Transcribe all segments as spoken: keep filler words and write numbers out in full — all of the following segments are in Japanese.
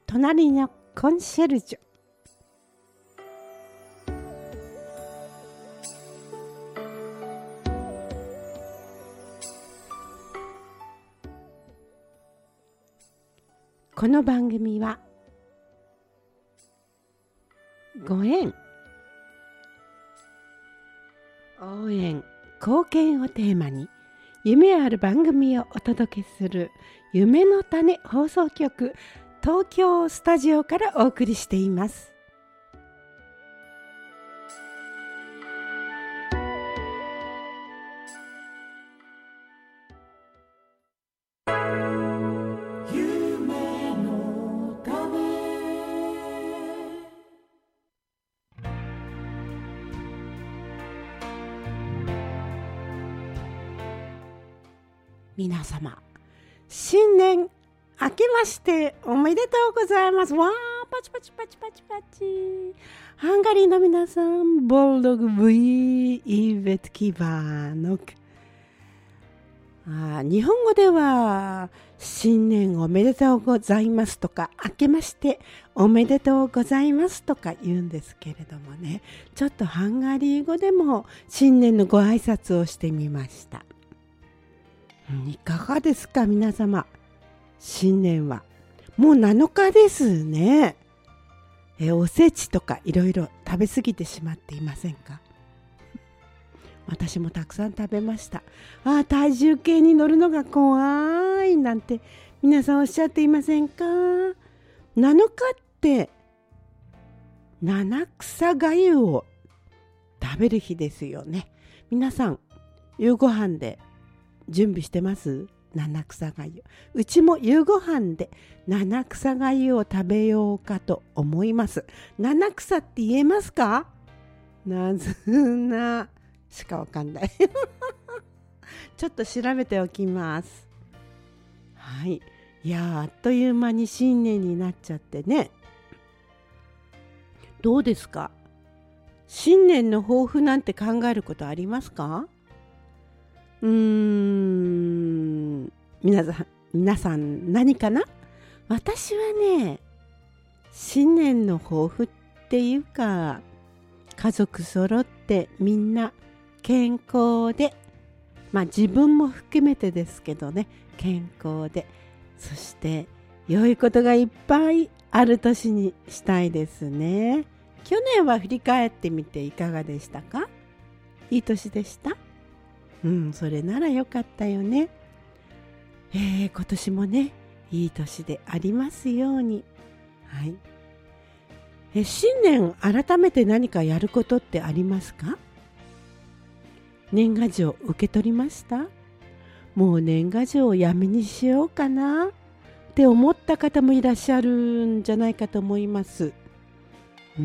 隣のコンシェルジュ。この番組はご縁、応援、貢献をテーマに夢ある番組をお届けする夢の種放送局東京スタジオからお送りしています。皆様、新年明けましておめでとうございます。わー、パチパチパチパチパチ。ハンガリーの皆さん、ボルドグ V イベトキバーノク。日本語では新年おめでとうございますとか、明けましておめでとうございますとか言うんですけれどもね、ちょっとハンガリー語でも新年のご挨拶をしてみました。いかがですか皆様。新年はもうなのかですね。えおせちとかいろいろ食べ過ぎてしまっていませんか？私もたくさん食べました。ああ、体重計に乗るのが怖いなんて皆さんおっしゃっていませんか？なのかって七草がゆを食べる日ですよね。皆さん夕ご飯で準備してます？七草がゆ。うちも夕ご飯で七草がゆを食べようかと思います。七草って言えますか？なずなしかわかんないちょっと調べておきます。はい。いや、あっという間に新年になっちゃってね。どうですか？新年の抱負なんて考えることありますか？うーん皆さん、皆さん何かな？私はね、新年の抱負っていうか、家族揃ってみんな健康で、まあ自分も含めてですけどね、健康で、そして良いことがいっぱいある年にしたいですね。去年は振り返ってみていかがでしたか？いい年でした？うん、それならよかったよね。えー、今年もね、いい年でありますように。はい。え、新年改めて何かやることってありますか？年賀状受け取りました？もう年賀状をやめにしようかなって思った方もいらっしゃるんじゃないかと思います。うん、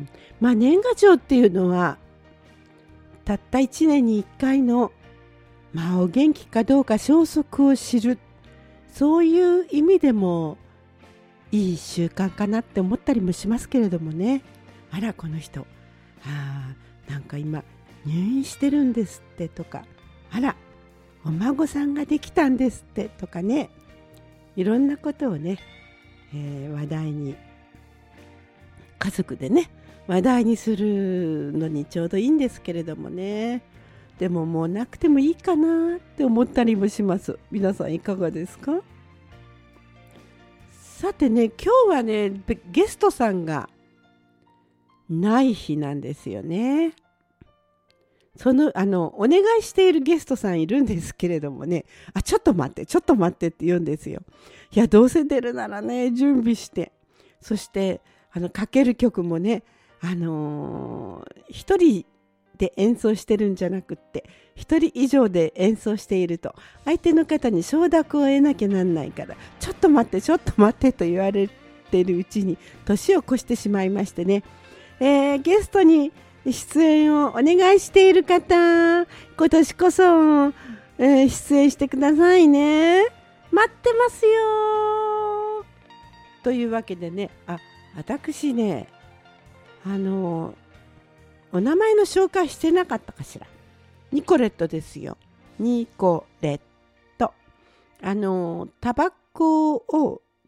まあ年賀状っていうのはたったいちねんにいっかいの、まあお元気かどうか消息を知る、そういう意味でもいい習慣かなって思ったりもしますけれどもね。あら、この人、あーなんか今入院してるんですってとか、あらお孫さんができたんですってとかね、いろんなことをね、えー、話題に、家族でね話題にするのにちょうどいいんですけれどもね。でももうなくてもいいかなって思ったりもします。皆さんいかがですか？さてね、今日はねゲストさんがない日なんですよね。そのあのお願いしているゲストさんいるんですけれどもね、あちょっと待ってちょっと待ってって言うんですよ。いや、どうせ出るならね準備して、そしてあのかける曲もね、あのー、一人で演奏してるんじゃなくって、一人以上で演奏していると相手の方に承諾を得なきゃなんないから、ちょっと待ってちょっと待ってと言われているうちに年を越してしまいましてね、えー、ゲストに出演をお願いしている方、今年こそ、えー、出演してくださいね。待ってますよ。というわけでね、あ、私ね、あのお名前の紹介してなかったかしら。ニコレットですよ。ニコレット。あのタバコを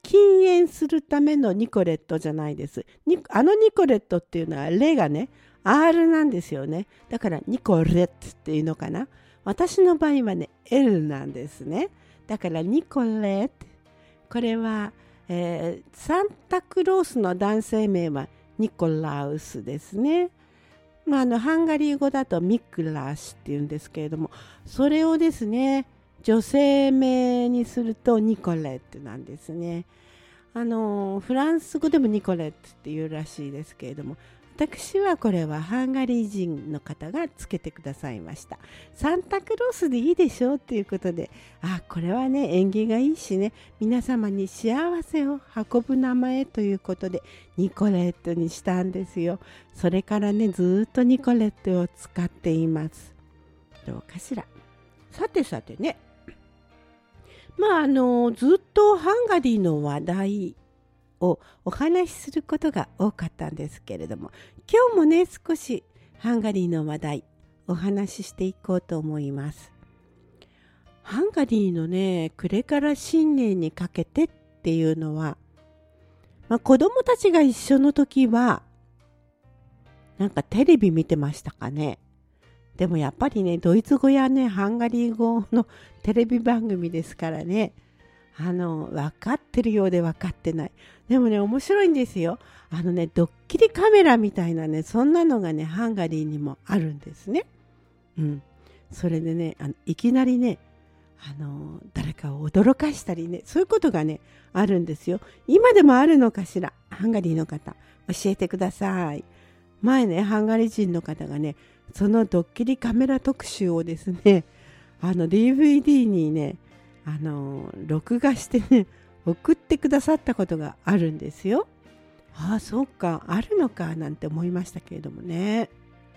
禁煙するためのニコレットじゃないです。あのニコレットっていうのはレがね アール なんですよね。だからニコレットっていうのかな。私の場合はね エル なんですね。だからニコレット、これは、えー、サンタクロースの男性名はニコラウスですね。まあ、あのハンガリー語だとミクラシっていうんですけれども、それをですね女性名にするとニコレットなんですね。あのフランス語でもニコレットっていうらしいですけれども、私はこれはハンガリー人の方がつけてくださいました。サンタクロースでいいでしょうっていうことで、あ、これはね縁起がいいしね、皆様に幸せを運ぶ名前ということでニコレットにしたんですよ。それからねずっとニコレットを使っています。どうかしら。さてさてね、まああのずっとハンガリーの話題をお話しすることが多かったんですけれども、今日もね少しハンガリーの話題お話ししていこうと思います。ハンガリーのね暮れから新年にかけてっていうのは、まあ、子供たちが一緒の時はなんかテレビ見てましたかね。でもやっぱりねドイツ語やねハンガリー語のテレビ番組ですからね、あの分かってるようで分かってない。でもね面白いんですよ。あのねドッキリカメラみたいなねそんなのがねハンガリーにもあるんですね。うん。それでねあのいきなりねあの誰かを驚かしたりね、そういうことがねあるんですよ。今でもあるのかしら。ハンガリーの方教えてください。前ねハンガリー人の方がねそのドッキリカメラ特集をですねあの ディーブイディー にねあの録画してね送ってくださったことがあるんですよ。ああそうか、あるのかなんて思いましたけれどもね。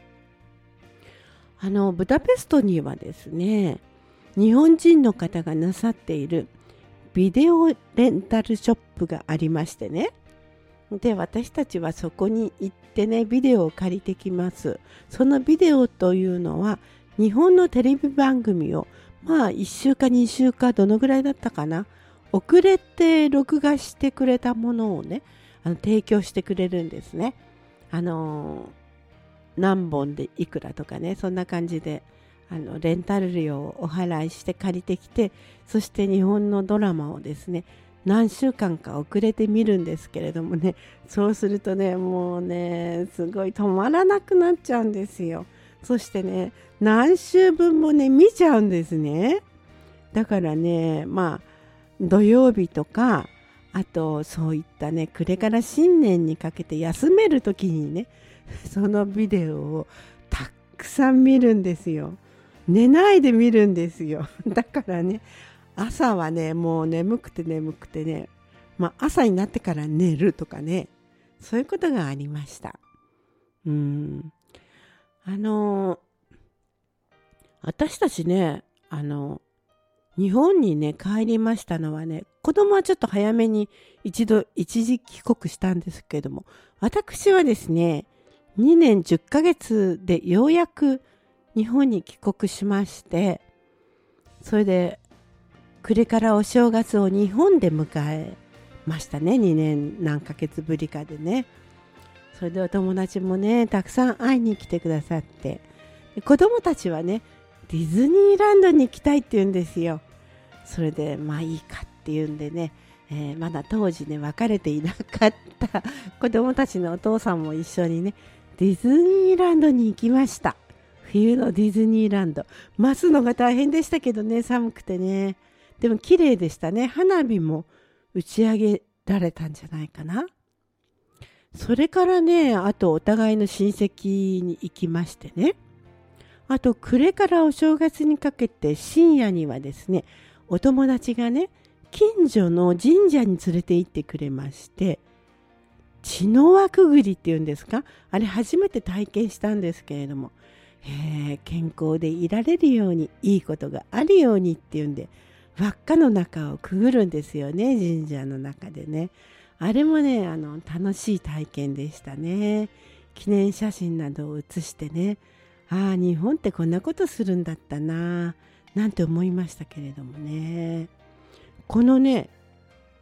あのブダペストにはですね日本人の方がなさっているビデオレンタルショップがありましてね、で私たちはそこに行ってねビデオを借りてきます。そのビデオというのは日本のテレビ番組をまあいっしゅうかにしゅうかどのぐらいだったかな、遅れて録画してくれたものをねあの提供してくれるんですね。あの何本でいくらとかね、そんな感じであのレンタル料をお払いして借りてきて、そして日本のドラマをですね何週間か遅れて見るんですけれどもね、そうするとねもうねすごい止まらなくなっちゃうんですよ。そしてね何週分もね見ちゃうんですね。だからねまあ土曜日とか、あとそういったね暮れから新年にかけて休める時にねそのビデオをたくさん見るんですよ。寝ないで見るんですよ。だからね朝はねもう眠くて眠くてね、まあ、朝になってから寝るとかね、そういうことがありました。うーんあの私たちねあの日本にね帰りましたのはね、子供はちょっと早めに一度一時帰国したんですけれども、私はですねにねんじゅっかげつでようやく日本に帰国しまして、それで暮れからお正月を日本で迎えましたね。にねん何ヶ月ぶりかでね。それでお友達もねたくさん会いに来てくださって、子供たちはねディズニーランドに行きたいって言うんですよ。それでまあいいかっていうんでね、えー、まだ当時ね別れていなかった子供たちのお父さんも一緒にねディズニーランドに行きました。冬のディズニーランド、待つのが大変でしたけどね、寒くてね。でも綺麗でしたね。花火も打ち上げられたんじゃないかな。それからね、あとお互いの親戚に行きましてね、あと暮れからお正月にかけて深夜にはですね、お友達がね近所の神社に連れて行ってくれまして、血の輪くぐりっていうんですか、あれ初めて体験したんですけれども、へー健康でいられるように、いいことがあるようにっていうんで輪っかの中をくぐるんですよね、神社の中でね。あれもねあの楽しい体験でしたね。記念写真などを写してね、ああ日本ってこんなことするんだったななんて思いましたけれどもね。このね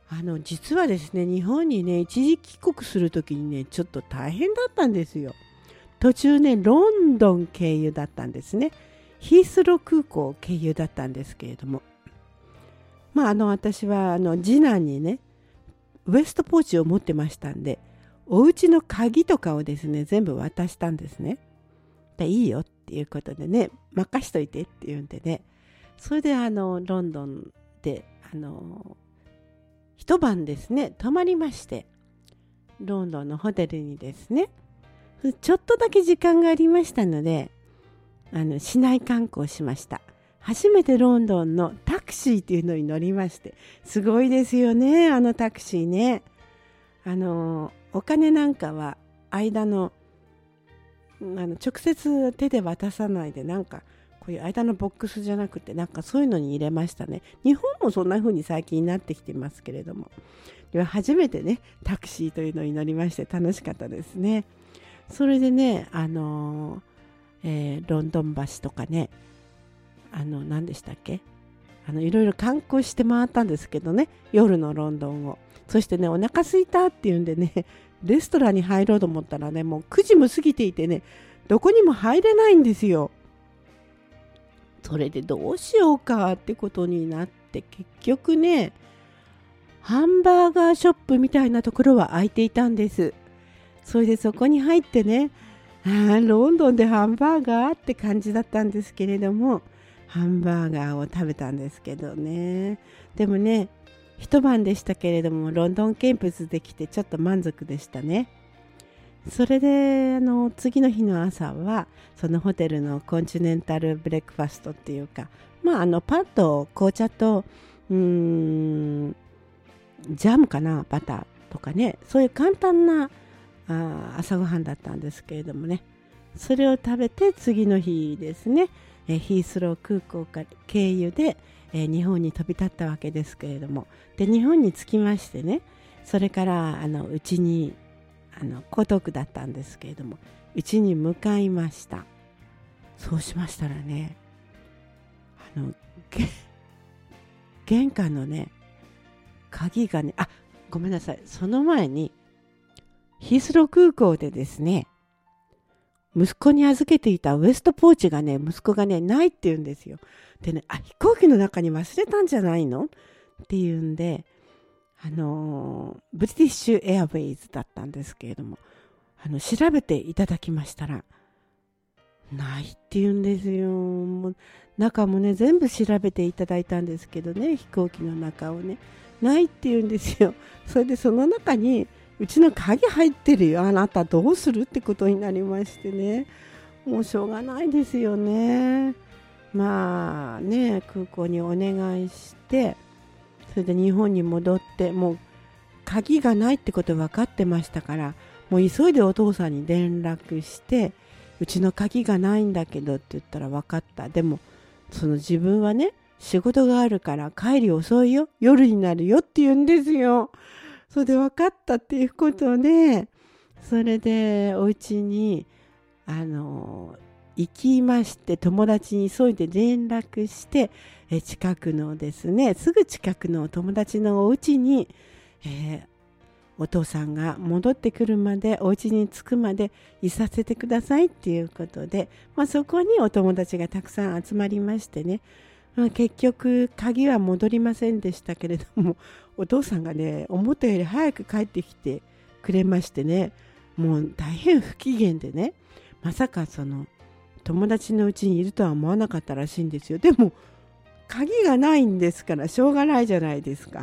あの実はですね、日本にね一時帰国する時にねちょっと大変だったんですよ。途中ねロンドン経由だったんですね。ヒースロー空港経由だったんですけれども、まああの私はあの次男にねウエストポーチを持ってましたんで、お家の鍵とかをですね全部渡したんですね。でいいよっていうことでね、任しといてって言うんでね、それであのロンドンであの一晩ですね泊まりまして、ロンドンのホテルにですねちょっとだけ時間がありましたので、あの市内観光しました。初めてロンドンのタクシーっていうのに乗りまして、すごいですよね、あのタクシーね。あのお金なんかは間のあの直接手で渡さないで、なんかこういう間のボックスじゃなくて、なんかそういうのに入れましたね。日本もそんな風に最近なってきてますけれども、では初めてねタクシーというのに乗りまして楽しかったですね。それでね、あの、えー、ロンドン橋とかね、あの何でしたっけ、あのいろいろ観光して回ったんですけどね、夜のロンドンを。そしてねお腹空いたっていうんでね、レストランに入ろうと思ったらね、もうくじも過ぎていてね、どこにも入れないんですよ。それでどうしようかってことになって、結局ねハンバーガーショップみたいなところは開いていたんです。それでそこに入ってね、ああロンドンでハンバーガーって感じだったんですけれども、ハンバーガーを食べたんですけどね。でもね一晩でしたけれども、ロンドン見物できてちょっと満足でしたね。それであの次の日の朝はそのホテルのコンチネンタルブレックファストっていうか、まああのパンと紅茶とうーんジャムかな、バターとかね、そういう簡単なあ朝ごはんだったんですけれどもね、それを食べて次の日ですね、えヒースロー空港から経由で、え日本に飛び立ったわけですけれども、で日本に着きましてね、それからあのうちにあの江東区だったんですけれども、うちに向かいました。そうしましたらね、あの玄関のね鍵がね、あ、ごめんなさい、その前にヒースロー空港でですね、息子に預けていたウエストポーチがね、息子がねないって言うんですよ。でね、あ、飛行機の中に忘れたんじゃないのっていうんで、あのー、ブリティッシュエアウェイズだったんですけれども、あの調べていただきましたらないって言うんですよ。もう中もね全部調べていただいたんですけどね、飛行機の中をねないって言うんですよ。それでその中にうちの鍵入ってるよ、あなたどうするってことになりましてね、もうしょうがないですよね。まあね、空港にお願いして、それで日本に戻って、もう鍵がないってこと分かってましたから、もう急いでお父さんに連絡して、うちの鍵がないんだけどって言ったら、分かった、でもその自分はね仕事があるから帰り遅いよ、夜になるよって言うんですよ。それで分かったっていうことで、それでお家にあの行きまして、友達に急いで連絡して、え近くのですね、すぐ近くの友達のお家に、えー、お父さんが戻ってくるまで、お家に着くまでいさせてくださいっていうことで、まあ、そこにお友達がたくさん集まりましてね、まあ、結局鍵は戻りませんでしたけれども、お父さんがね思ったより早く帰ってきてくれましてね、もう大変不機嫌でね、まさかその友達のうちにいるとは思わなかったらしいんですよ。でも鍵がないんですからしょうがないじゃないですか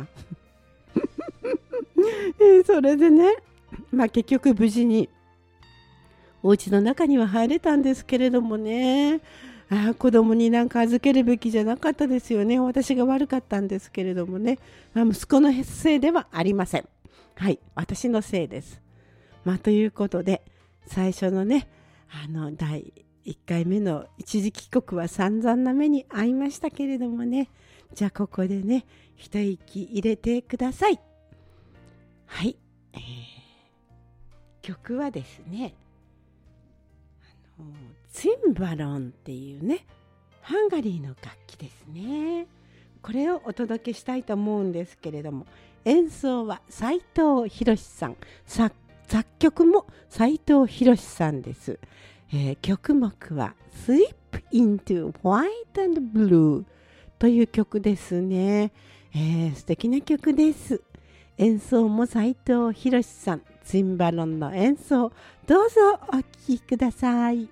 それでね、まあ結局無事にお家の中には入れたんですけれどもね、ああ子供になんか預けるべきじゃなかったですよね。私が悪かったんですけれどもね、まあ、息子のせいではありません。はい、私のせいです。まあということで、最初のねあのだいいっかいめの一時帰国は散々な目に遭いましたけれどもね、じゃあここでね一息入れてください。はい、えー、曲はですね、あのツィンバロンっていうねハンガリーの楽器ですね。これをお届けしたいと思うんですけれども、 演奏は斉藤博さん、作作曲も斉藤博さんです。えー、曲目は Slip into White and Blue という曲ですね。えー、素敵な曲です。演奏も斉藤博さん、ツインバロンの演奏、どうぞお聴きください。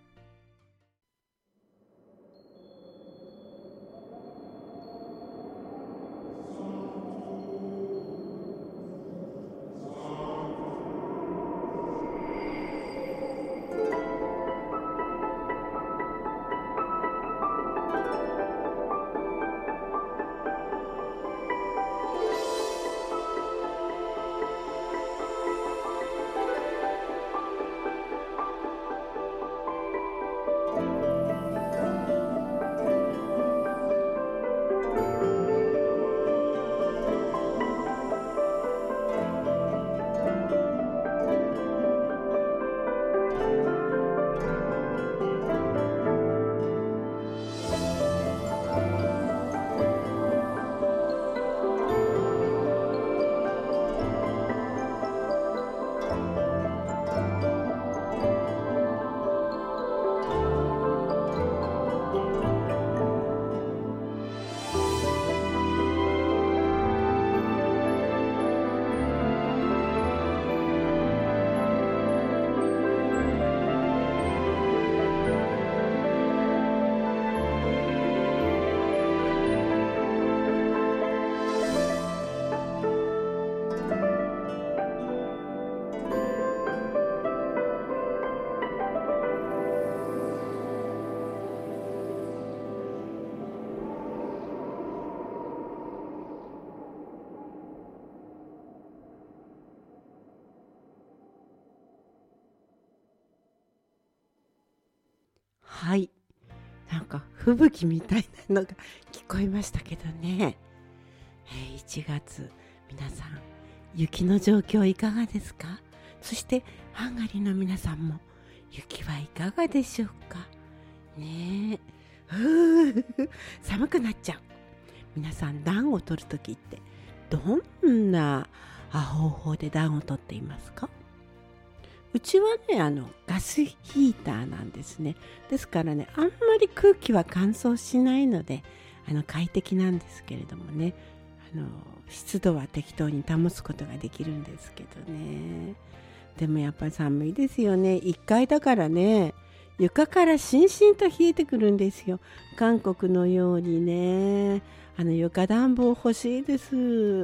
はい、なんか吹雪みたいなのが聞こえましたけどね、えー、いちがつ、皆さん雪の状況いかがですか？そしてハンガリーの皆さんも雪はいかがでしょうかね。えふー寒くなっちゃう。皆さん暖を取るときってどんな方法で暖を取っていますか？うちはね、あのガスヒーターなんですね。ですからね、あんまり空気は乾燥しないので、あの快適なんですけれどもね、あの湿度は適当に保つことができるんですけどね。でもやっぱり寒いですよね。いっかいだからね、床からしんしんと冷えてくるんですよ。韓国のようにね、あの床暖房欲しいです。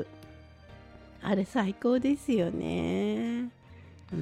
あれ最高ですよね。うん、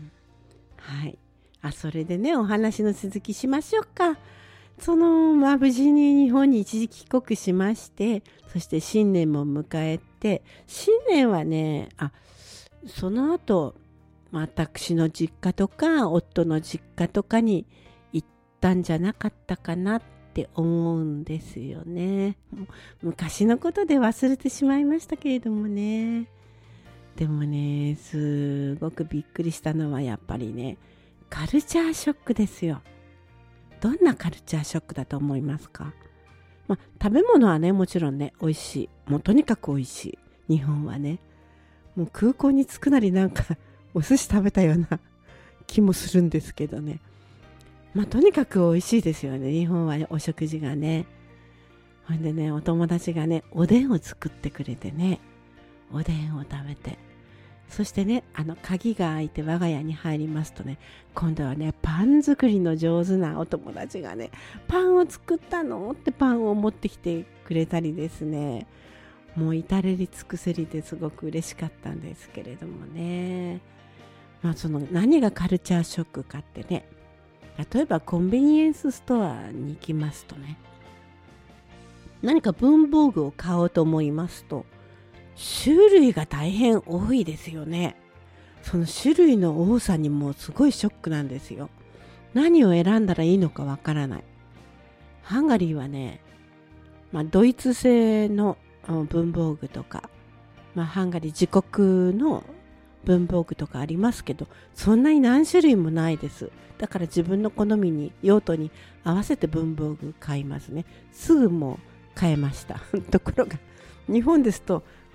はい。あ、それでね、お話の続きしましょうか。その、まあ、無事に日本に一時帰国しまして、そして新年も迎えて、新年はね、あ、その後、私の実家とか、夫の実家とかに行ったんじゃなかったかなって思うんですよね。もう昔のことで忘れてしまいましたけれどもね。でもね、すごくびっくりしたのはやっぱりね、カルチャーショックですよ。どんなカルチャーショックだと思いますか？まあ、食べ物はね、もちろんね、美味しい。もうとにかく美味しい。日本はね、もう空港に着くなりなんかお寿司食べたような気もするんですけどね。まあ、とにかく美味しいですよね。日本はお食事がね。ほんでね、お友達がね、おでんを作ってくれてね、おでんを食べて、そしてね、あの鍵が開いて我が家に入りますとね、今度はね、パン作りの上手なお友達がね、パンを作ったのってパンを持ってきてくれたりですね、もう至れり尽くせりですごく嬉しかったんですけれどもね。まあその何がカルチャーショックかってね、例えばコンビニエンスストアに行きますとね、何か文房具を買おうと思いますと、種類が大変多いですよね。その種類の多さにもすごいショックなんですよ。何を選んだらいいのかわからない。ハンガリーはね、まあ、ドイツ製の文房具とか、まあ、ハンガリー自国の文房具とかありますけど、そんなに何種類もないです。だから自分の好みに、用途に合わせて文房具買いますね。すぐもう買えました。ところが日本ですと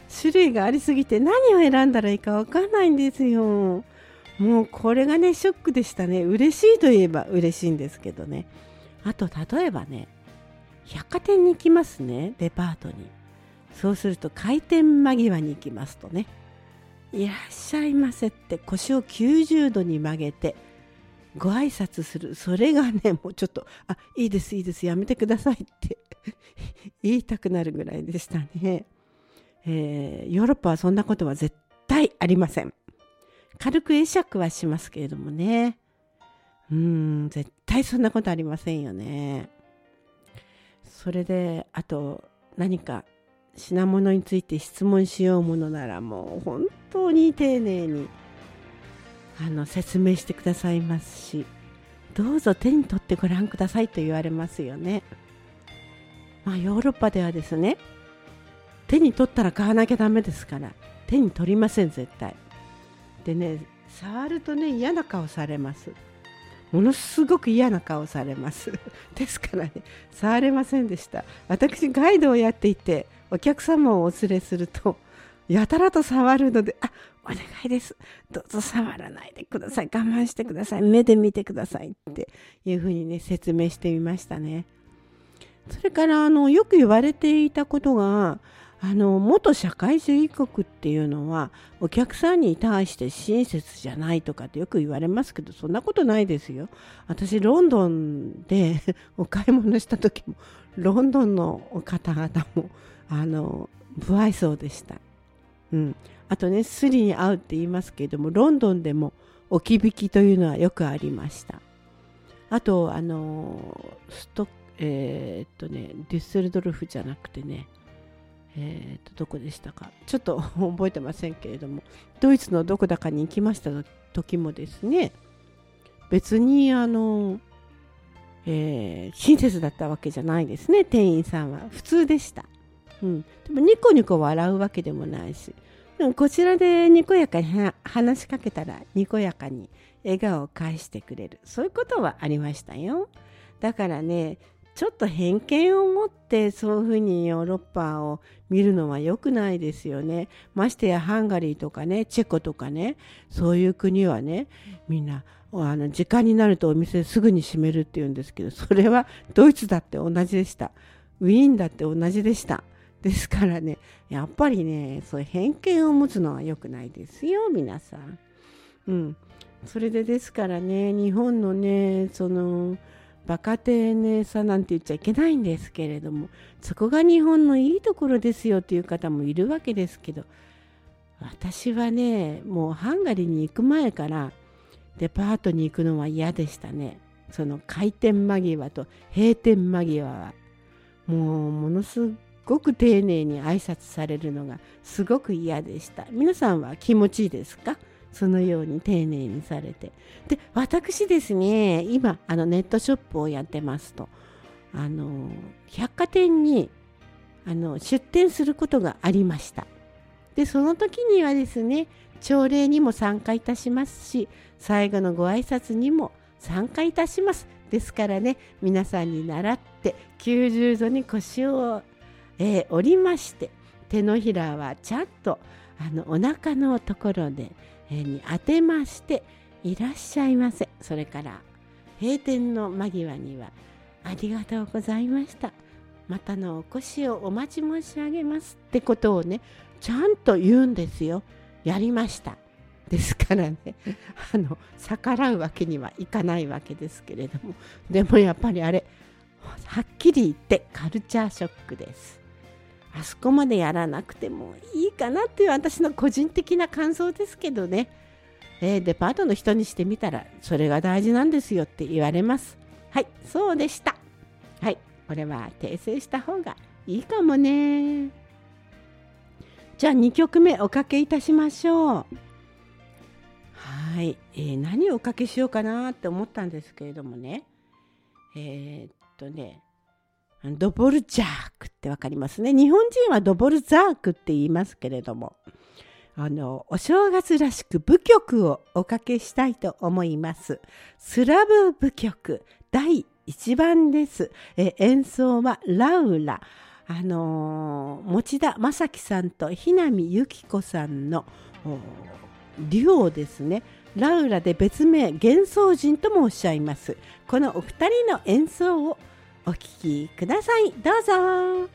種類がありすぎて何を選んだらいいかわかんないんですよ。もうこれがねショックでしたね。嬉しいといえば嬉しいんですけどね。あと例えばね、百貨店に行きますね、デパートに。そうすると開店間際に行きますとね、いらっしゃいませって腰をきゅうじゅうどに曲げてご挨拶する。それがねもうちょっと、あ、いいですいいです、やめてくださいって言いたくなるぐらいでしたね。えー、ヨーロッパはそんなことは絶対ありません。軽く会釈はしますけれどもね、うーん絶対そんなことありませんよね。それであと何か品物について質問しようものなら、もう本当に丁寧にあの説明してくださいますし、どうぞ手に取ってご覧くださいと言われますよね。まあヨーロッパではですね、手に取ったら買わなきゃダメですから、手に取りません絶対。でね、触るとね嫌な顔されます。ものすごく嫌な顔されますですからね、触れませんでした。私ガイドをやっていて、お客様をお連れするとやたらと触るので、あ、お願いです、どうぞ触らないでください、我慢してください、目で見てくださいっていうふうにね説明してみましたね。それからあのよく言われていたことが、あの元社会主義国っていうのはお客さんに対して親切じゃないとかってよく言われますけど、そんなことないですよ。私ロンドンでお買い物した時もロンドンの方々もあの不愛想でした。うん、あとね、スリに合うって言いますけれども、ロンドンでも置き引きというのはよくありました。あとあのストえー、っとねデュッセルドルフじゃなくてね、えー、とどこでしたかちょっと覚えてませんけれども、ドイツのどこだかに行きました時もですね、別にあの、えー、親切だったわけじゃないですね。店員さんは普通でした、うん、でもニコニコ笑うわけでもないし、でもこちらでにこやかに話しかけたらにこやかに笑顔を返してくれる、そういうことはありましたよ。だからね、ちょっと偏見を持ってそういうふうにヨーロッパを見るのは良くないですよね。ましてやハンガリーとかね、チェコとかね、そういう国はね、みんなあの時間になるとお店すぐに閉めるっていうんですけど、それはドイツだって同じでした。ウィーンだって同じでした。ですからね、やっぱりね、そういう偏見を持つのは良くないですよ、皆さん。うん。それでですからね、日本のね、そのバカ丁寧さなんて言っちゃいけないんですけれども、そこが日本のいいところですよという方もいるわけですけど、私はね、もうハンガリーに行く前からデパートに行くのは嫌でしたね。その開店間際と閉店間際はもうものすごく丁寧に挨拶されるのがすごく嫌でした。皆さんは気持ちいいですか？そのように丁寧にされて。で、私ですね、今あのネットショップをやってますと、あの百貨店にあの出店することがありました。で、その時にはですね、朝礼にも参加いたしますし、最後のご挨拶にも参加いたします。ですからね、皆さんに習ってきゅうじゅうどに腰を、えー、折りまして、手のひらはちゃんとあのお腹のところでに当てまして、いらっしゃいませ。それから閉店の間際には、ありがとうございました、またのお越しをお待ち申し上げますってことをね、ちゃんと言うんですよ。やりました。ですからね、あの逆らうわけにはいかないわけですけれども、でもやっぱりあれ、はっきり言ってカルチャーショックです。あそこまでやらなくてもいいかなっていう私の個人的な感想ですけどね、えー、デパートの人にしてみたらそれが大事なんですよって言われます。はい、そうでした。はい、これは訂正した方がいいかもね。じゃあにきょくめおかけいたしましょう。はい、えー、何をおかけしようかなって思ったんですけれどもね、えー、っとねドボルジャークってわかりますね。日本人はドボルザークって言いますけれども、あのお正月らしく舞曲をおかけしたいと思います。スラブ舞曲だいいちばんです。え演奏はラウラあのー、持田正樹さんと日南由紀子さんのデュオですね。ラウラで別名幻想人ともおっしゃいます。このお二人の演奏をお聴きください。どうぞ。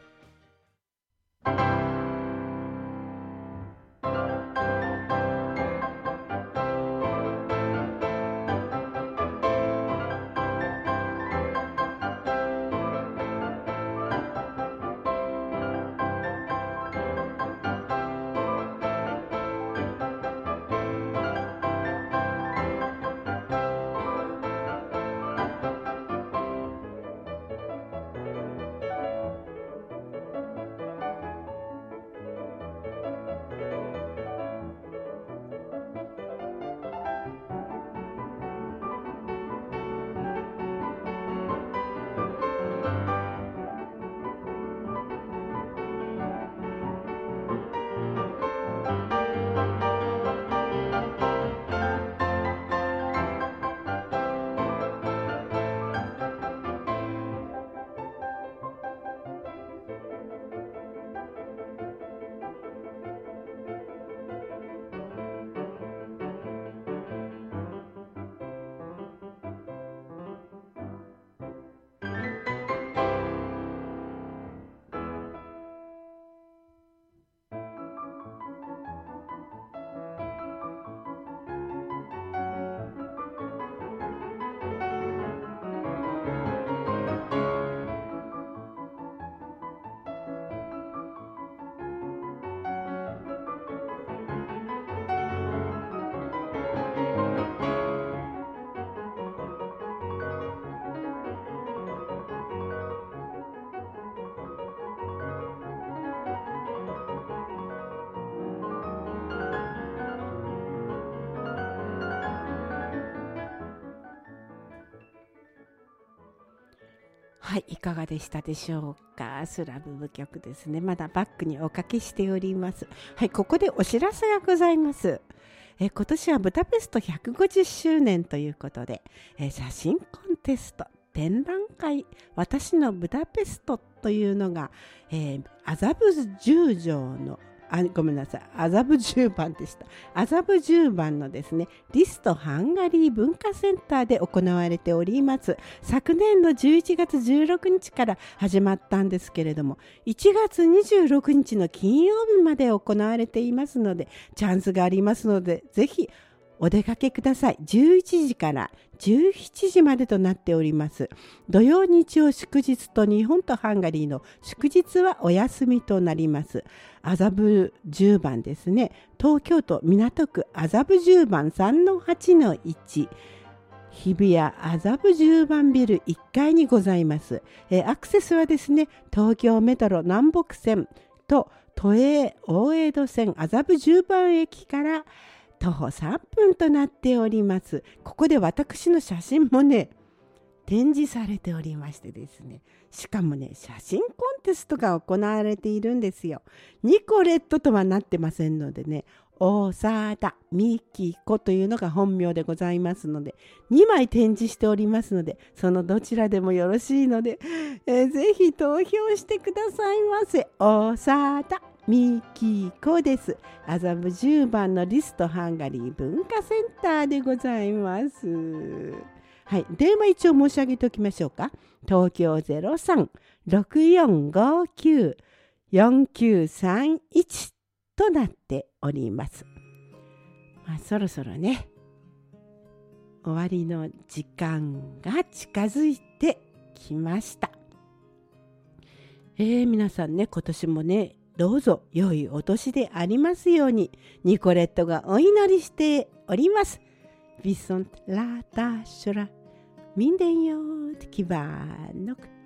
はい、いかがでしたでしょうか。スラブ舞曲ですね。まだバックにおかけしております。はい、ここでお知らせがございます。え今年はブダペストひゃくごじゅっしゅうねんということで、え写真コンテスト展覧会私のブダペストというのが、えー、麻布十条のあごめんなさい麻布十番でした麻布十番のですねリストハンガリー文化センターで行われております。昨年のじゅういちがつじゅうろくにちから始まったんですけれども、いちがつにじゅうろくにちの金曜日まで行われていますので、チャンスがありますのでぜひお出かけください。じゅういちじからじゅうしちじまでとなっております。土曜日曜祝日と日本とハンガリーの祝日はお休みとなります。麻布十番ですね。東京都港区麻布十番 さんのはちのいち 日比谷麻布十番ビルいっかいにございます。えアクセスはですね、東京メトロ南北線と都営大江戸線麻布十番駅から徒歩さんぷんとなっております。ここで私の写真もね展示されておりましてですね、しかもね写真コンテストが行われているんですよ。ニコレットとはなってませんのでね、大田美希子というのが本名でございますので、にまい展示しておりますので、そのどちらでもよろしいので、えー、ぜひ投票してくださいませ。大田ミキコです。麻布十番のリストハンガリー文化センターでございます。はい、電話一応申し上げておきましょうか。東京 ゼロさん ろくよんごきゅう よんきゅうさんいち となっております。まあ、そろそろね終わりの時間が近づいてきました。えー、皆さんね、今年もねどうぞ良いお年でありますように、ニコレットがお祈りしております。ビソンラタシュラミンデンヨーテキバーノク